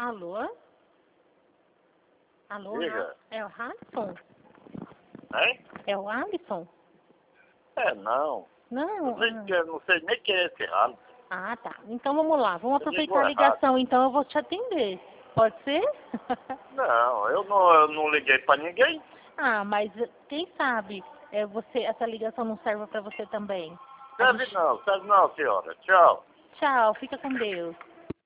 Alô? Alô? Diga. É o Alisson? Hein? É o Alisson? Não. Não? Não sei nem quem é esse ralo. Ah, tá. Então vamos lá. Vamos Você ligou aproveitar a ligação, então eu vou te atender. Pode ser? Não, eu não liguei pra ninguém. Ah, mas quem sabe essa ligação não serve para você também. Serve não, senhora. Tchau. Tchau, fica com Deus.